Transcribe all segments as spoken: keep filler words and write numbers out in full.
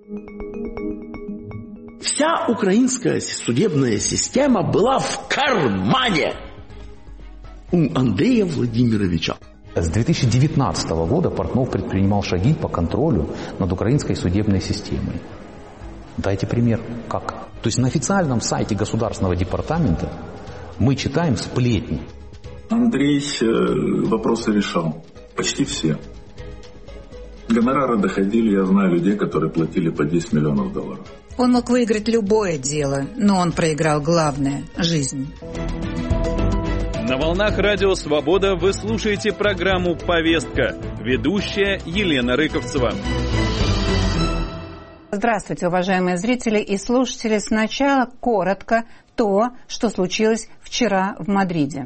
Вся украинская судебная система была в кармане у Андрея Владимировича. С две тысячи девятнадцатого года Портнов предпринимал шаги по контролю над украинской судебной системой. Дайте пример, как? То есть на официальном сайте Государственного департамента мы читаем сплетни. Андрей вопросы решал. Почти все. Гонорары доходили, я знаю людей, которые платили по десять миллионов долларов. Он мог выиграть любое дело, но он проиграл главное – жизнь. На волнах радио «Свобода» вы слушаете программу «Повестка». Ведущая Елена Рыковцева. Здравствуйте, уважаемые зрители и слушатели. Сначала коротко то, что случилось вчера в Мадриде.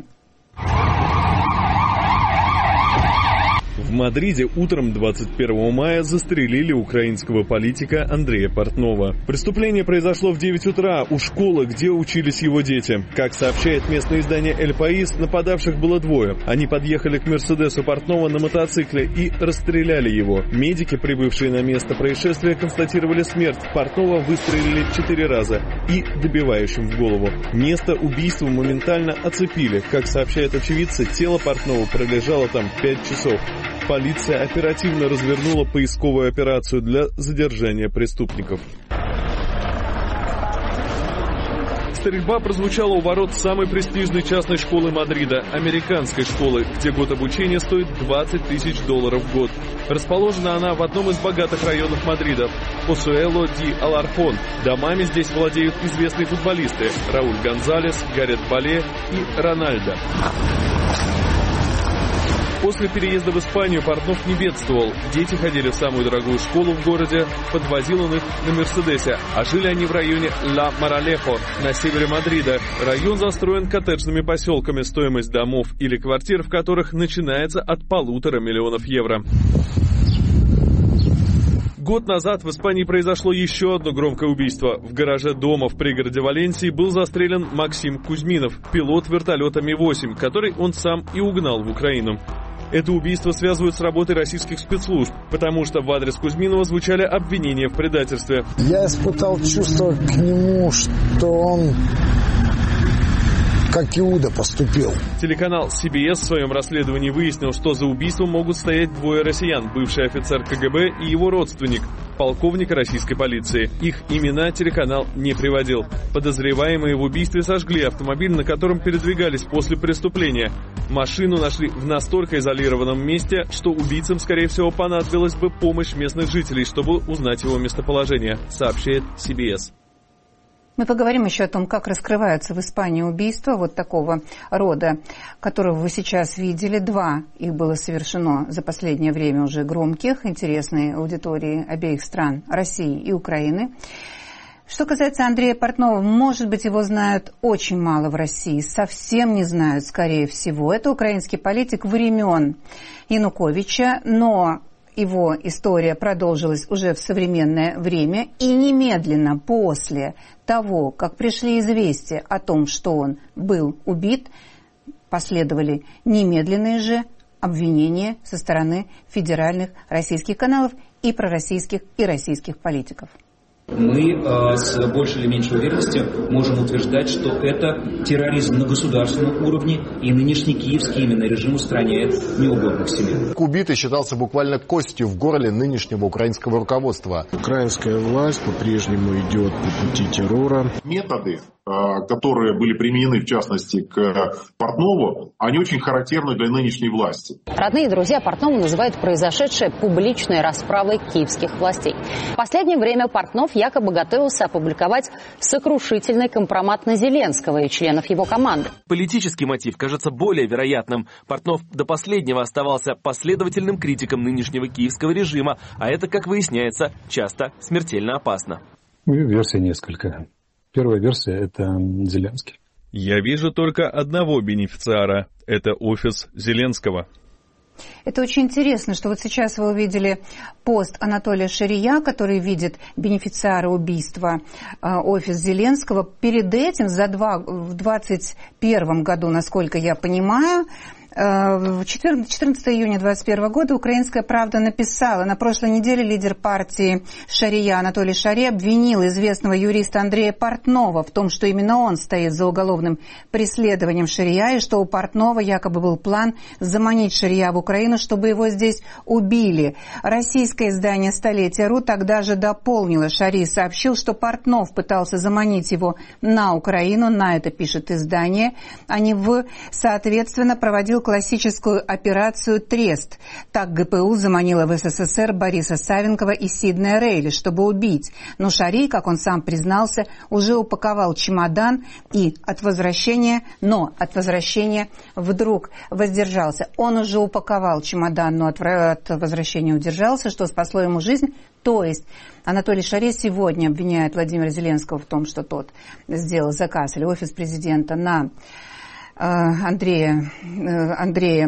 В Мадриде утром двадцать первого мая застрелили украинского политика Андрея Портнова. Преступление произошло в девять утра у школы, где учились его дети. Как сообщает местное издание «Эль Паис», нападавших было двое. Они подъехали к Мерседесу Портнова на мотоцикле и расстреляли его. Медики, прибывшие на место происшествия, констатировали смерть. Портнова выстрелили четыре раза и добивающим в голову. Место убийства моментально оцепили. Как сообщают очевидцы, тело Портнова пролежало там пять часов. Полиция оперативно развернула поисковую операцию для задержания преступников. Стрельба прозвучала у ворот самой престижной частной школы Мадрида, американской школы, где год обучения стоит двадцать тысяч долларов в год. Расположена она в одном из богатых районов Мадрида – Посуэло ди Алархон. Домами здесь владеют известные футболисты – Рауль Гонзалес, Гарет Бале и Рональдо. После переезда в Испанию Портнов не бедствовал. Дети ходили в самую дорогую школу в городе, подвозил он их на Мерседесе. А жили они в районе Ла Маралехо на севере Мадрида. Район застроен коттеджными поселками, стоимость домов или квартир в которых начинается от полутора миллионов евро. Год назад в Испании произошло еще одно громкое убийство. В гараже дома в пригороде Валенсии был застрелен Максим Кузьминов, пилот вертолета Ми восемь, который он сам и угнал в Украину. Это убийство связывают с работой российских спецслужб, потому что в адрес Кузьминова звучали обвинения в предательстве. Я испытал чувство к нему, что он как Иуда поступил. Телеканал Си Би Эс в своем расследовании выяснил, что за убийством могут стоять двое россиян, бывший офицер Ка Гэ Бэ и его родственник, полковник российской полиции. Их имена телеканал не приводил. Подозреваемые в убийстве сожгли автомобиль, на котором передвигались после преступления. Машину нашли в настолько изолированном месте, что убийцам, скорее всего, понадобилась бы помощь местных жителей, чтобы узнать его местоположение, сообщает Си Би Эс. Мы поговорим еще о том, как раскрываются в Испании убийства вот такого рода, которого вы сейчас видели. Два их было совершено за последнее время уже громких, интересной аудитории обеих стран, России и Украины. Что касается Андрея Портнова, может быть, его знают очень мало в России, совсем не знают, скорее всего. Это украинский политик времен Януковича, но его история продолжилась уже в современное время, и немедленно после того, как пришли известия о том, что он был убит, последовали немедленные же обвинения со стороны федеральных российских каналов и пророссийских и российских политиков. Мы э, с большей или меньшей уверенностью можем утверждать, что это терроризм на государственном уровне, и нынешний киевский именно режим устраняет неугодных себе. Убитый считался буквально костью в горле нынешнего украинского руководства. Украинская власть по-прежнему идет по пути террора. Методы, которые были применены, в частности, к Портнову, они очень характерны для нынешней власти. Родные и друзья Портнова называют произошедшее публичной расправой киевских властей. В последнее время Портнов якобы готовился опубликовать сокрушительный компромат на Зеленского и членов его команды. Политический мотив кажется более вероятным. Портнов до последнего оставался последовательным критиком нынешнего киевского режима, а это, как выясняется, часто смертельно опасно. Версий несколько. Первая версия – это Зеленский. Я вижу только одного бенефициара – это офис Зеленского. Это очень интересно, что вот сейчас вы увидели пост Анатолия Шария, который видит бенефициара убийства, офис Зеленского. Перед этим, за два, в двадцать первом году, насколько я понимаю, четырнадцатого июня двадцать первого года «Украинская правда» написала: на прошлой неделе лидер партии «Шария» Анатолий Шаре обвинил известного юриста Андрея Портнова в том, что именно он стоит за уголовным преследованием Шария, и что у Портнова якобы был план заманить Шария в Украину, чтобы его здесь убили. Российское издание «Столетие.ру» тогда же дополнило: Шари сообщил, что Портнов пытался заманить его на Украину, на это пишет издание, а не в, соответственно, проводил классическую операцию «Трест». Так ГПУ заманила в СССР Бориса Савенкова и Сиднея Рейли, чтобы убить. Но Шари, как он сам признался, уже упаковал чемодан и от возвращения, но от возвращения вдруг воздержался. Он уже упаковал чемодан, но от, от возвращения удержался, что спасло ему жизнь. То есть Анатолий Шаре сегодня обвиняет Владимира Зеленского в том, что тот сделал заказ, или офис президента, на Андрея, Андрея,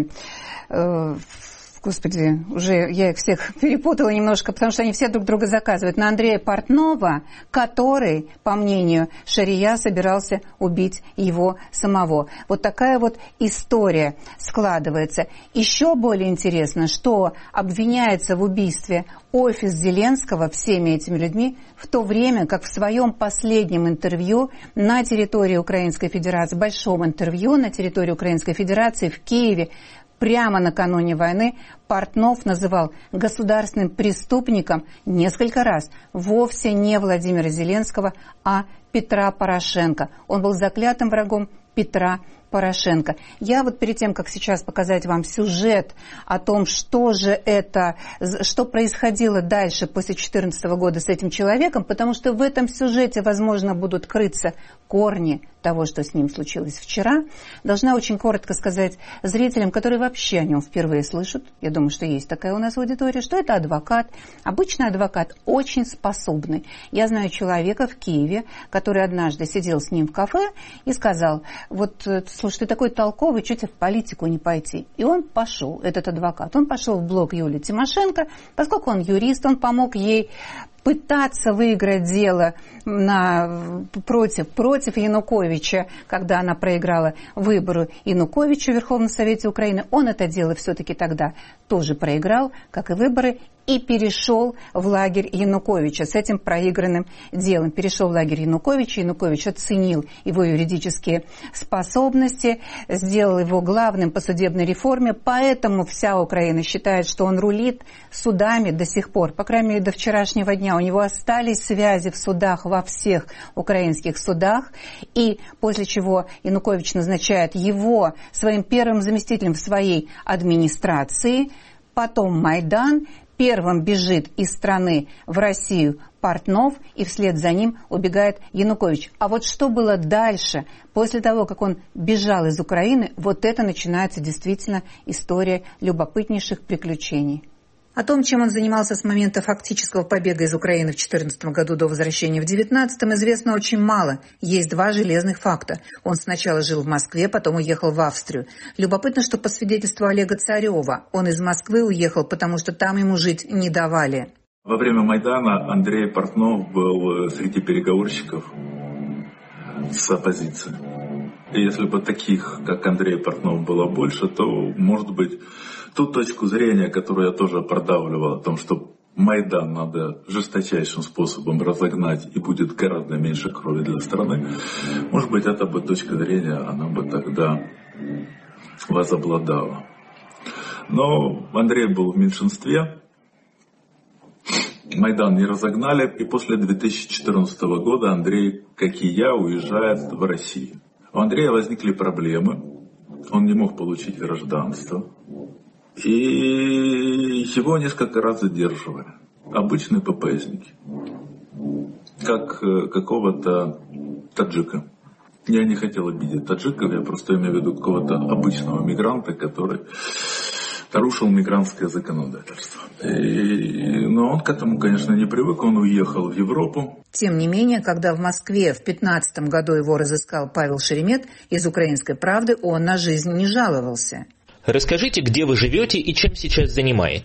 господи, уже я их всех перепутала немножко, потому что они все друг друга заказывают, на Андрея Портнова, который, по мнению Шария, собирался убить его самого. Вот такая вот история складывается. Еще более интересно, что обвиняется в убийстве офис Зеленского всеми этими людьми, в то время как в своем последнем интервью на территории Украинской Федерации, большом интервью на территории Украинской Федерации в Киеве, прямо накануне войны, Портнов называл государственным преступником несколько раз вовсе не Владимира Зеленского, а Петра Порошенко. Он был заклятым врагом Петра Порошенко. Я вот перед тем, как сейчас показать вам сюжет о том, что же это, что происходило дальше после две тысячи четырнадцатого года с этим человеком, потому что в этом сюжете, возможно, будут крыться корни того, что с ним случилось вчера, должна очень коротко сказать зрителям, которые вообще о нем впервые слышат, я думаю, что есть такая у нас аудитория, что это адвокат, обычный адвокат, очень способный. Я знаю человека в Киеве, который однажды сидел с ним в кафе и сказал: вот, слушай, ты такой толковый, что тебе в политику не пойти? И он пошел, этот адвокат, он пошел в блог Юлии Тимошенко, поскольку он юрист, он помог ей пытаться выиграть дело на, против, против Януковича, когда она проиграла выборы Януковича в Верховном Совете Украины. Он это дело все-таки тогда тоже проиграл, как и выборы, и перешел в лагерь Януковича с этим проигранным делом. Перешел в лагерь Януковича. Янукович оценил его юридические способности, сделал его главным по судебной реформе, поэтому вся Украина считает, что он рулит судами до сих пор, по крайней мере, до вчерашнего дня. У него остались связи в судах, во всех украинских судах, и после чего Янукович назначает его своим первым заместителем в своей администрации, потом Майдан, первым бежит из страны в Россию Портнов, и вслед за ним убегает Янукович. А вот что было дальше, после того, как он бежал из Украины, вот это начинается действительно история любопытнейших приключений. О том, чем он занимался с момента фактического побега из Украины в две тысячи четырнадцатом году до возвращения в две тысячи девятнадцатом, известно очень мало. Есть два железных факта. Он сначала жил в Москве, потом уехал в Австрию. Любопытно, что по свидетельству Олега Царева, он из Москвы уехал, потому что там ему жить не давали. Во время Майдана Андрей Портнов был среди переговорщиков с оппозицией. И если бы таких, как Андрей Портнов, было больше, то, может быть, ту точку зрения, которую я тоже продавливал, о том, что Майдан надо жесточайшим способом разогнать и будет гораздо меньше крови для страны, может быть, эта бы точка зрения, она бы тогда возобладала. Но Андрей был в меньшинстве, Майдан не разогнали, и после две тысячи четырнадцатого года Андрей, как и я, уезжает в Россию. У Андрея возникли проблемы, он не мог получить гражданство, и его несколько раз задерживали. Обычные ППСники, как какого-то таджика. Я не хотел обидеть таджиков, я просто имею в виду какого-то обычного мигранта, который нарушил мигрантское законодательство. И, но он к этому, конечно, не привык, он уехал в Европу. Тем не менее, когда в Москве в две тысячи пятнадцатом году его разыскал Павел Шеремет из «Украинской правды», он на жизнь не жаловался. Расскажите, где вы живете и чем сейчас занимаетесь?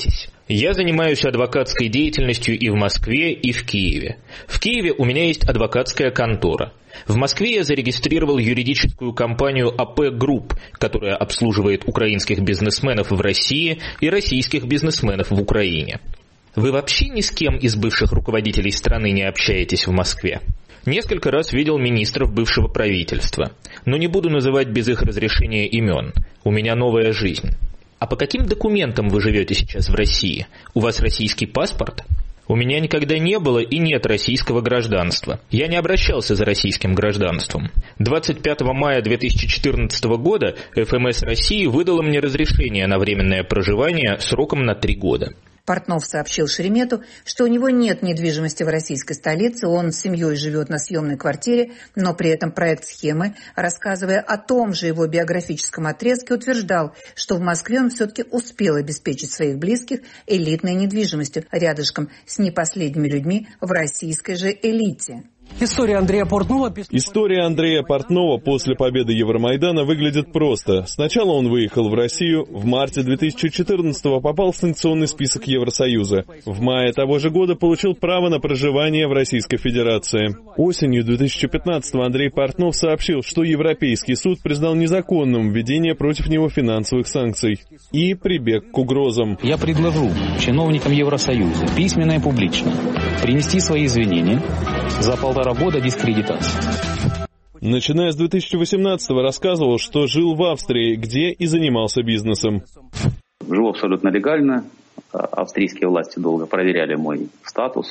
Я занимаюсь адвокатской деятельностью и в Москве, и в Киеве. В Киеве у меня есть адвокатская контора. В Москве я зарегистрировал юридическую компанию эй пи Group, которая обслуживает украинских бизнесменов в России и российских бизнесменов в Украине. Вы вообще ни с кем из бывших руководителей страны не общаетесь в Москве? Несколько раз видел министров бывшего правительства, но не буду называть без их разрешения имен. У меня новая жизнь. А по каким документам вы живете сейчас в России? У вас российский паспорт? У меня никогда не было и нет российского гражданства. Я не обращался за российским гражданством. двадцать пятого мая две тысячи четырнадцатого года эф эм эс России выдала мне разрешение на временное проживание сроком на три года. Портнов сообщил Шеремету, что у него нет недвижимости в российской столице, он с семьей живет на съемной квартире, но при этом проект схемы, рассказывая о том же его биографическом отрезке, утверждал, что в Москве он все-таки успел обеспечить своих близких элитной недвижимостью рядышком с непоследними людьми в российской же элите. История Андрея Портнова... История Андрея Портнова после победы Евромайдана выглядит просто. Сначала он выехал в Россию, в марте две тысячи четырнадцатого попал в санкционный список Евросоюза. В мае того же года получил право на проживание в Российской Федерации. Осенью две тысячи пятнадцатого Андрей Портнов сообщил, что Европейский суд признал незаконным введение против него финансовых санкций и прибег к угрозам. Я предложу чиновникам Евросоюза письменно и публично принести свои извинения за полтора года дискредитации. Начиная с две тысячи восемнадцатого рассказывал, что жил в Австрии, где и занимался бизнесом. Живу абсолютно легально. Австрийские власти долго проверяли мой статус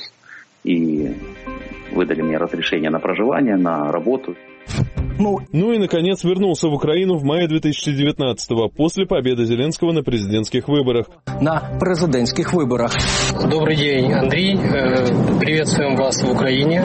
и выдали мне разрешение на проживание, на работу. Ну, ну и, наконец, вернулся в Украину в мае две тысячи девятнадцатого, после победы Зеленского на президентских выборах. На президентских выборах. Добрый день, Андрей. Приветствуем вас в Украине.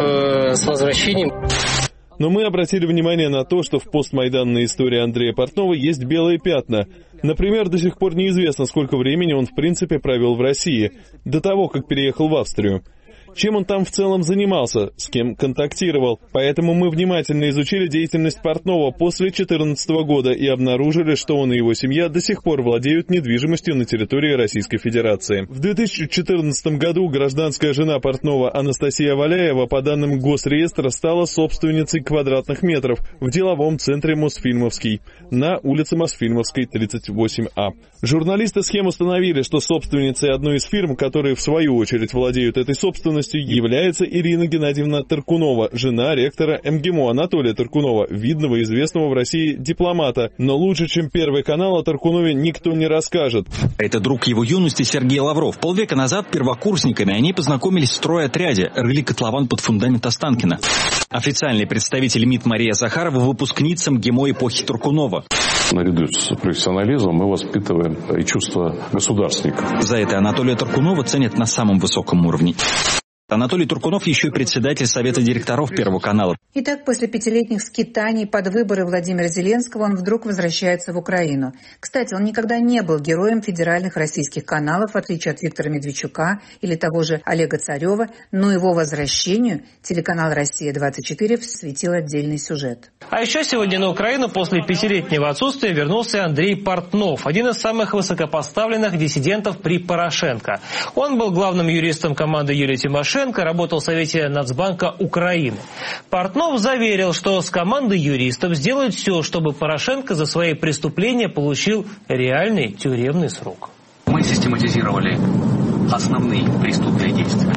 С возвращением. Но мы обратили внимание на то, что в постмайданной истории Андрея Портнова есть белые пятна. Например, до сих пор неизвестно, сколько времени он в принципе провел в России, до того, как переехал в Австрию. Чем он там в целом занимался, с кем контактировал. Поэтому мы внимательно изучили деятельность Портнова после две тысячи четырнадцатого года и обнаружили, что он и его семья до сих пор владеют недвижимостью на территории Российской Федерации. В две тысячи четырнадцатом году гражданская жена Портнова Анастасия Валяева по данным Госреестра стала собственницей квадратных метров в деловом центре Мосфильмовский на улице Мосфильмовской, тридцать восемь А. Журналисты схем установили, что собственницей одной из фирм, которые в свою очередь владеют этой собственностью, является Ирина Геннадьевна Таркунова, жена ректора эм гэ эм у Анатолия Таркунова, видного и известного в России дипломата. Но лучше, чем Первый канал, о Таркунове никто не расскажет. Это друг его юности Сергей Лавров. Полвека назад первокурсниками они познакомились в стройотряде, рыли котлован под фундамент Останкина. Официальный представитель МИД Мария Захарова, выпускница эм гэ эм у эпохи Таркунова. Наряду с профессионализмом мы воспитываем и чувство государственника. За это Анатолия Таркунова ценят на самом высоком уровне. Анатолий Таркунов еще и председатель Совета директоров Первого канала. Итак, после пятилетних скитаний под выборы Владимира Зеленского он вдруг возвращается в Украину. Кстати, он никогда не был героем федеральных российских каналов, в отличие от Виктора Медведчука или того же Олега Царева, но его возвращению телеканал «Россия-двадцать четыре» посвятил отдельный сюжет. А еще сегодня на Украину после пятилетнего отсутствия вернулся Андрей Портнов, один из самых высокопоставленных диссидентов при Порошенко. Он был главным юристом команды Юлии Тимошенко, работал в Совете Нацбанка Украины. Портнов заверил, что с командой юристов сделают все, чтобы Порошенко за свои преступления получил реальный тюремный срок. Мы систематизировали основные преступные действия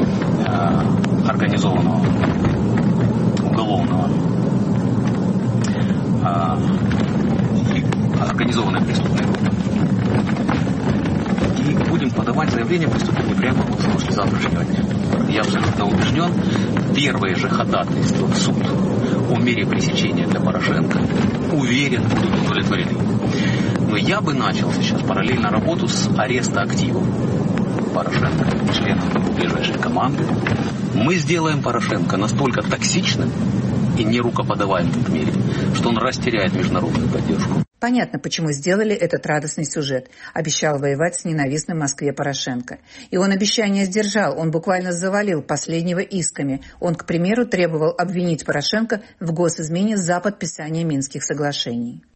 э, организованного уголовного э, организованной преступной группы. И будем подавать заявление преступления прямо в смысле завтрашнего дня. Я абсолютно убежден, первые же ходатайства в суд о мере пресечения для Порошенко, уверен, будут удовлетворены. Но я бы начал сейчас параллельно работу с ареста активов Порошенко, членов его ближайшей команды. Мы сделаем Порошенко настолько токсичным и нерукоподаваемым в мире, что он растеряет международную поддержку. Понятно, почему сделали этот радостный сюжет. Обещал воевать с ненавистным Москве Порошенко. И он обещание сдержал, он буквально завалил последнего исками. Он, к примеру, требовал обвинить Порошенко в госизмене за подписание Минских соглашений.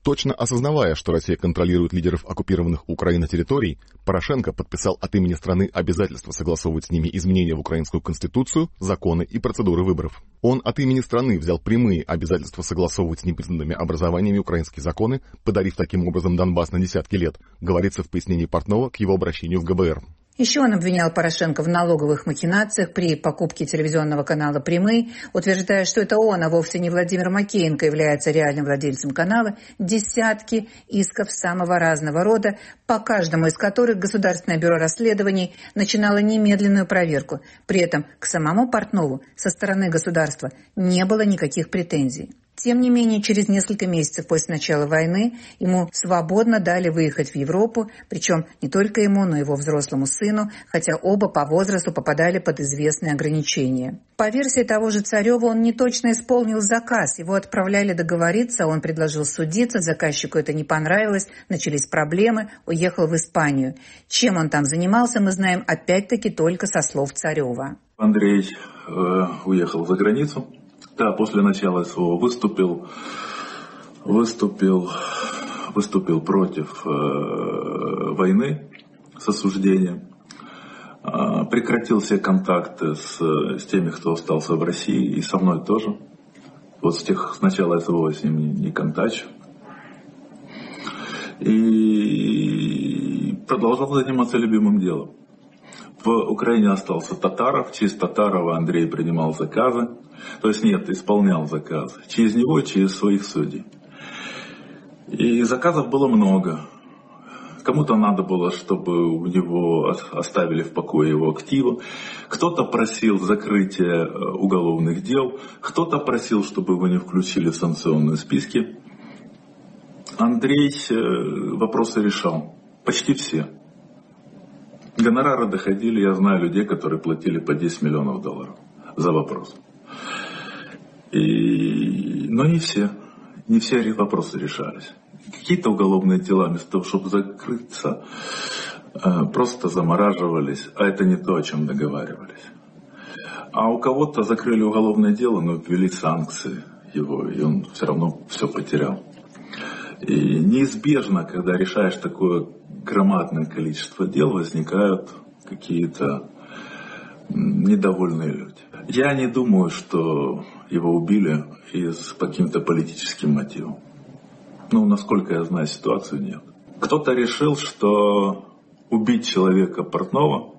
Точно осознавая, что Россия контролирует лидеров оккупированных Украиной территорий, Порошенко подписал от имени страны обязательство согласовывать с ними изменения в украинскую конституцию, законы и процедуры выборов. Он от имени страны взял прямые обязательства согласовывать с непризнанными образованиями украинские законы, подарив таким образом Донбасс на десятки лет, говорится в пояснении Портнова к его обращению в гэ бэ эр. Еще он обвинял Порошенко в налоговых махинациях при покупке телевизионного канала «Прямые», утверждая, что это он, а вовсе не Владимир Макеенко, является реальным владельцем канала. Десятки исков самого разного рода, по каждому из которых Государственное бюро расследований начинало немедленную проверку. При этом к самому Портнову со стороны государства не было никаких претензий. Тем не менее, через несколько месяцев после начала войны ему свободно дали выехать в Европу, причем не только ему, но и его взрослому сыну, хотя оба по возрасту попадали под известные ограничения. По версии того же Царева, он не точно исполнил заказ, его отправляли договориться, он предложил судиться, заказчику это не понравилось, начались проблемы, уехал в Испанию. Чем он там занимался, мы знаем опять-таки только со слов Царева. Андрей э, уехал за границу. Да, после начала СВО выступил, выступил, выступил против э, войны с осуждением, э, прекратил все контакты с, с теми, кто остался в России, и со мной тоже. Вот с тех, с начала СВО я с ним не, не контачу. И продолжал заниматься любимым делом. В Украине остался Татаров, через Татарова Андрей принимал заказы. То есть нет, исполнял заказы. Через него и через своих судей. И заказов было много. Кому-то надо было, чтобы у него оставили в покое его активы. Кто-то просил закрытия уголовных дел. Кто-то просил, чтобы его не включили в санкционные списки. Андрей вопросы решал. Почти все. Гонорары доходили, я знаю людей, которые платили по десять миллионов долларов за вопрос. И... Но не все. Не все вопросы решались. Какие-то уголовные дела, вместо того, чтобы закрыться, просто замораживались. А это не то, о чем договаривались. А у кого-то закрыли уголовное дело, но ввели санкции его, и он все равно все потерял. И неизбежно, когда решаешь такое громадное количество дел, возникают какие-то недовольные люди. Я не думаю, что его убили из по каким-то политическим мотивам. Ну, насколько я знаю ситуацию, нет. Кто-то решил, что убить человека Портнова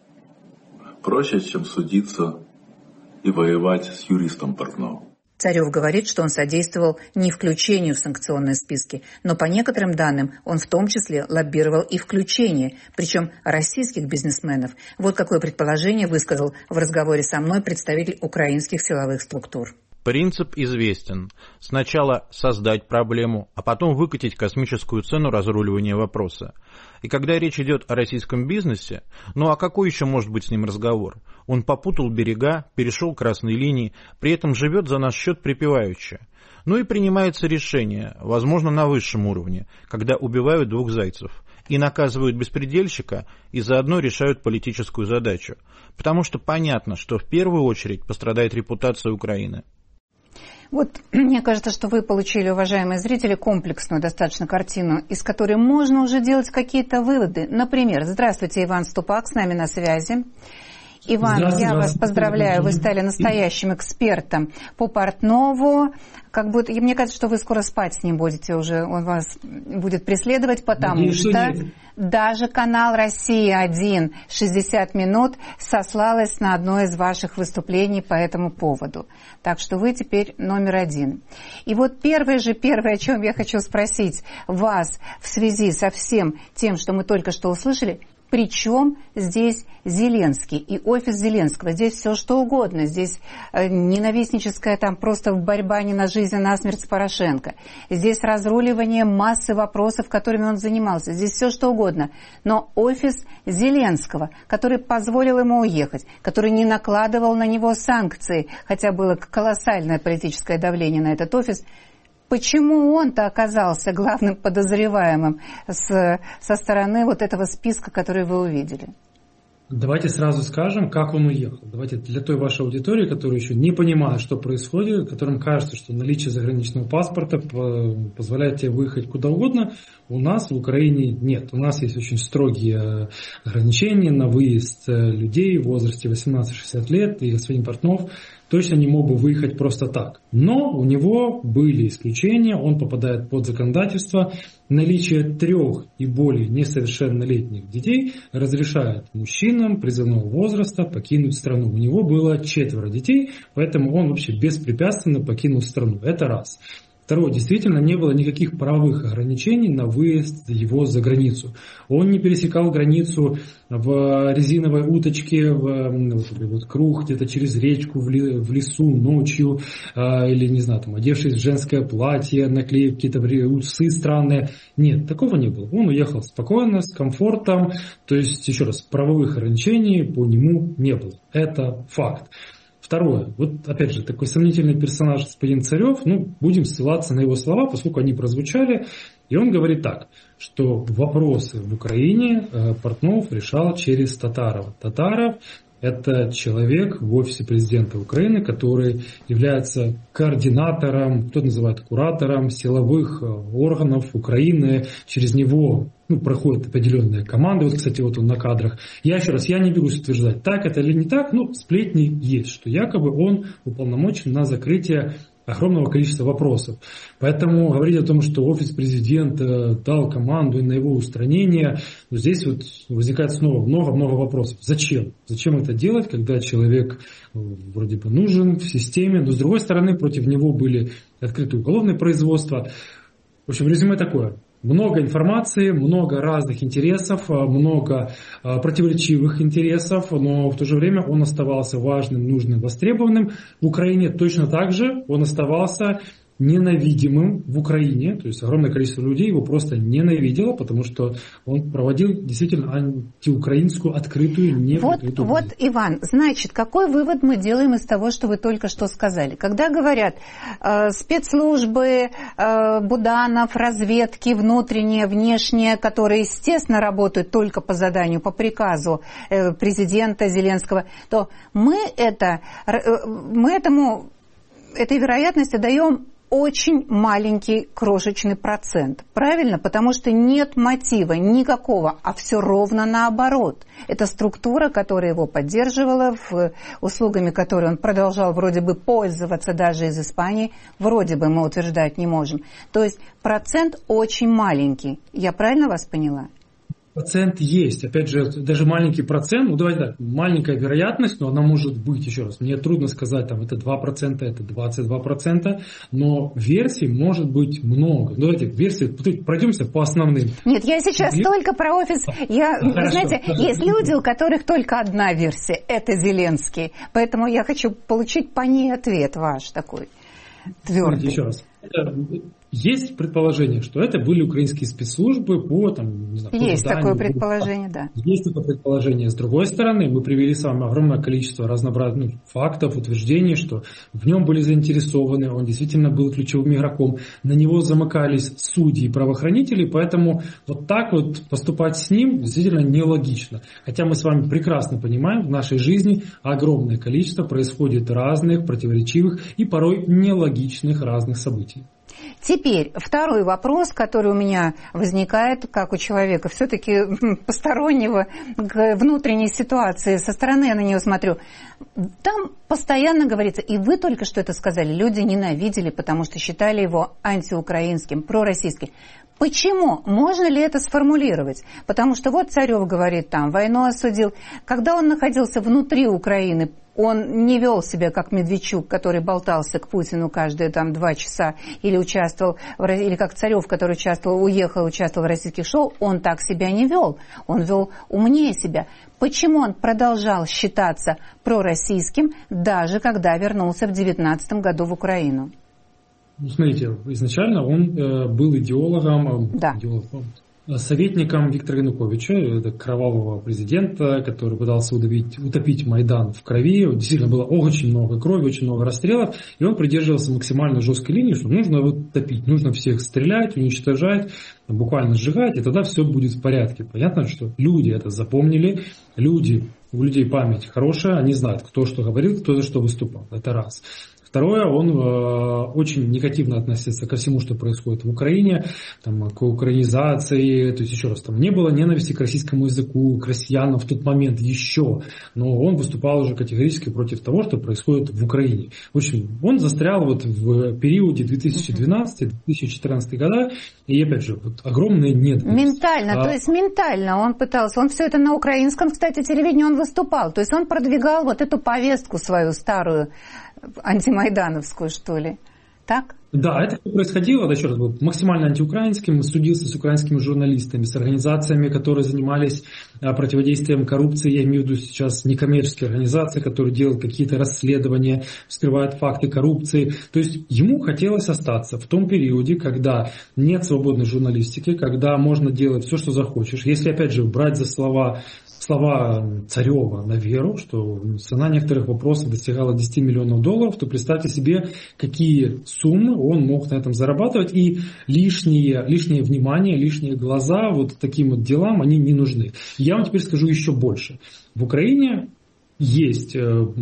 проще, чем судиться и воевать с юристом Портнова. Царев говорит, что он содействовал не включению в санкционные списки, но по некоторым данным он в том числе лоббировал и включение, причем российских бизнесменов. Вот какое предположение высказал в разговоре со мной представитель украинских силовых структур. Принцип известен. Сначала создать проблему, а потом выкатить космическую цену разруливания вопроса. И когда речь идет о российском бизнесе, ну а какой еще может быть с ним разговор? Он попутал берега, перешел красные линии, при этом живет за наш счет припеваючи. Ну и принимается решение, возможно, на высшем уровне, когда убивают двух зайцев. И наказывают беспредельщика, и заодно решают политическую задачу. Потому что понятно, что в первую очередь пострадает репутация Украины. Вот мне кажется, что вы получили, уважаемые зрители, комплексную достаточно картину, из которой можно уже делать какие-то выводы. Например, здравствуйте, Иван Ступак, с нами на связи. Иван, я вас поздравляю, вы стали настоящим экспертом по Портнову. Как будто, и мне кажется, что вы скоро спать с ним будете уже, он вас будет преследовать, потому Надеюсь, что, что даже канал «Россия один» шестьдесят минут сослалась на одно из ваших выступлений по этому поводу. Так что вы теперь номер один. И вот первое же, первое, о чем я хочу спросить вас в связи со всем тем, что мы только что услышали. Причем здесь Зеленский и офис Зеленского. Здесь все что угодно. Здесь э, ненавистническая там просто борьба не на жизнь, а на смерть с Порошенко. Здесь разруливание массы вопросов, которыми он занимался. Здесь все что угодно. Но офис Зеленского, который позволил ему уехать, который не накладывал на него санкции, хотя было колоссальное политическое давление на этот офис, почему он-то оказался главным подозреваемым с, со стороны вот этого списка, который вы увидели? Давайте сразу скажем, как он уехал. Давайте для той вашей аудитории, которая еще не понимает, что происходит, которым кажется, что наличие заграничного паспорта позволяет тебе выехать куда угодно, у нас в Украине нет. У нас есть очень строгие ограничения на выезд людей в возрасте восемнадцать-шестьдесят лет, и господин Портнов точно не мог бы выехать просто так. Но у него были исключения, он попадает под законодательство. Наличие трех и более несовершеннолетних детей разрешает мужчинам призывного возраста покинуть страну. У него было четверо детей, поэтому он вообще беспрепятственно покинул страну. Это раз. Второе, действительно не было никаких правовых ограничений на выезд его за границу. Он не пересекал границу в резиновой уточке, в вот, вот, круг где-то через речку в лесу ночью, э, или, не знаю, там, одевшись в женское платье, наклеив какие-то усы странные. Нет, такого не было. Он уехал спокойно, с комфортом. То есть, еще раз, правовых ограничений по нему не было. Это факт. Второе. Вот опять же такой сомнительный персонаж господин Царев, ну, будем ссылаться на его слова, поскольку они прозвучали. И он говорит так, что вопросы в Украине Портнов решал через Татарова. Татаров – это человек в офисе президента Украины, который является координатором, кто-то называет куратором силовых органов Украины. Через него ну, проходят определенные команды. Вот, кстати, вот он на кадрах. Я еще раз, я не берусь утверждать, так это или не так, но сплетни есть, что якобы он уполномочен на закрытие огромного количества вопросов. Поэтому говорить о том, что офис президента дал команду на его устранение, ну, здесь вот возникает снова много-много вопросов. Зачем? Зачем это делать, когда человек вроде бы нужен в системе, но с другой стороны против него были открыты уголовные производства. В общем, резюме такое. Много информации, много разных интересов, много э, противоречивых интересов, но в то же время он оставался важным, нужным, востребованным. В Украине точно так же он оставался ненавидимым в Украине, то есть огромное количество людей его просто ненавидело, потому что он проводил действительно антиукраинскую открытую, неприкрытую. Вот, вот, Иван, значит, какой вывод мы делаем из того, что вы только что сказали? Когда говорят э, спецслужбы, э, Буданов, разведки, внутренние, внешние, которые, естественно, работают только по заданию, по приказу э, президента Зеленского, то мы, это, э, мы этому, этой вероятности даем очень маленький крошечный процент. Правильно? Потому что нет мотива никакого, а все ровно наоборот. Это структура, которая его поддерживала, в услугами, которые он продолжал вроде бы пользоваться даже из Испании, вроде бы мы утверждать не можем. То есть процент очень маленький. Я правильно вас поняла? Процент есть. Опять же, даже маленький процент, ну давайте так, маленькая вероятность, но она может быть, еще раз, мне трудно сказать, там, это два процента, это двадцать два процента, но версий может быть много. Давайте, версии, пройдемся по основным. Нет, я сейчас Зелен... только про офис. Я, а, вы знаете, хорошо. Есть люди, у которых только одна версия, это Зеленский. Поэтому я хочу получить по ней ответ ваш такой твердый. Смотрите, еще раз. Это... Есть предположение, что это были украинские спецслужбы по, там, не знаю, Есть заданию, такое предположение, да. Есть такое предположение. С другой стороны, мы привели с вами огромное количество разнообразных фактов, утверждений, что в нем были заинтересованы, он действительно был ключевым игроком, на него замыкались судьи и правоохранители, поэтому вот так вот поступать с ним действительно нелогично. Хотя мы с вами прекрасно понимаем, в нашей жизни огромное количество происходит разных, противоречивых и порой нелогичных разных событий. Теперь второй вопрос, который у меня возникает, как у человека, все-таки постороннего к внутренней ситуации, со стороны я на нее смотрю. Там постоянно говорится, и вы только что это сказали, люди ненавидели, потому что считали его антиукраинским, пророссийским. Почему? Можно ли это сформулировать? Потому что вот Царев говорит там, войну осудил. Когда он находился внутри Украины, он не вел себя как Медведчук, который болтался к Путину каждые там два часа, или участвовал, в, или как Царев, который участвовал, уехал, участвовал в российских шоу, он так себя не вел. Он вел умнее себя. Почему он продолжал считаться пророссийским, даже когда вернулся в девятнадцатом году в Украину? Ну, смотрите, изначально он э, был идеологом, да. идеологом, советником Виктора Януковича, это кровавого президента, который пытался удавить, утопить Майдан в крови. Действительно было очень много крови, очень много расстрелов, и он придерживался максимально жесткой линии, что нужно вот топить, нужно всех стрелять, уничтожать, буквально сжигать, и тогда все будет в порядке. Понятно, что люди это запомнили, люди у людей память хорошая, они знают, кто что говорил, кто за что выступал. Это раз. Второе, он э, очень негативно относится ко всему, что происходит в Украине, там, к украинизации, то есть, еще раз, там не было ненависти к российскому языку, к россиянам в тот момент еще, но он выступал уже категорически против того, что происходит в Украине. В общем, он застрял вот в периоде две тысячи двенадцатый - две тысячи четырнадцатый года, и, опять же, вот огромные ненависть. Ментально, а... то есть ментально он пытался, он все это на украинском, кстати, телевидении он выступал, то есть он продвигал вот эту повестку свою старую, антимайдановскую, что ли, так? Да, это происходило, еще раз, был максимально антиукраинским, судился с украинскими журналистами, с организациями, которые занимались противодействием коррупции, я имею в виду сейчас некоммерческие организации, которые делают какие-то расследования, вскрывают факты коррупции. То есть ему хотелось остаться в том периоде, когда нет свободной журналистики, когда можно делать все, что захочешь. Если, опять же, брать за слова... слова Царева на веру, что цена некоторых вопросов достигала десять миллионов долларов, то представьте себе, какие суммы он мог на этом зарабатывать, и лишние, лишнее внимание, лишние глаза вот таким вот делам, они не нужны. Я вам теперь скажу еще больше. В Украине есть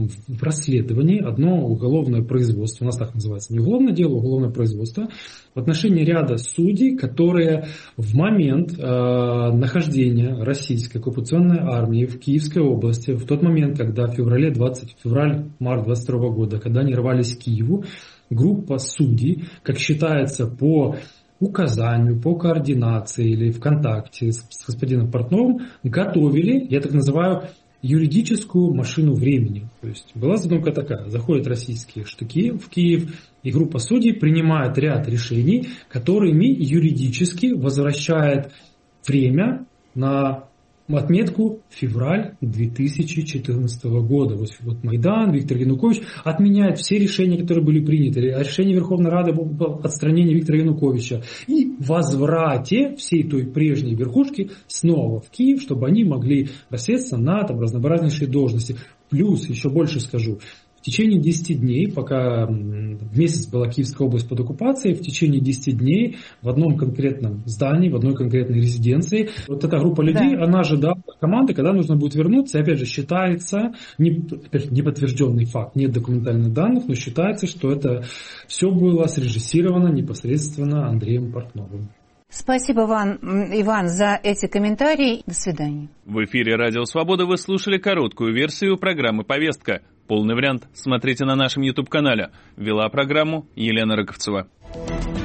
в расследовании одно уголовное производство, у нас так называется, не уголовное дело, а уголовное производство, в отношении ряда судей, которые в момент э, нахождения российской оккупационной армии в Киевской области, в тот момент, когда в феврале двадцать, февраль-март двадцать второго года, когда они рвались к Киеву, группа судей, как считается по указанию, по координации или в контакте с, с господином Портновым, готовили, я так называю, юридическую машину времени. То есть была задумка такая: заходят российские штыки в Киев, и группа судей принимает ряд решений, которыми юридически возвращает время на отметку февраль две тысячи четырнадцатого года. Вот, вот Майдан, Виктор Янукович отменяет все решения, которые были приняты. Решение Верховной Рады об отстранении Виктора Януковича и возврате всей той прежней верхушки снова в Киев, чтобы они могли рассеяться на там разнообразнейшие должности. Плюс, еще больше скажу, в течение десяти дней, пока месяц была Киевская область под оккупацией, в течение десяти дней в одном конкретном здании, в одной конкретной резиденции, вот эта группа людей, да, она ожидала команды, когда нужно будет вернуться. И опять же считается, не, опять, неподтвержденный факт, нет документальных данных, но считается, что это все было срежиссировано непосредственно Андреем Портновым. Спасибо вам, Иван, за эти комментарии. До свидания. В эфире «Радио Свобода» вы слушали короткую версию программы «Повестка». Полный вариант смотрите на нашем YouTube-канале. Вела программу Елена Рыковцева.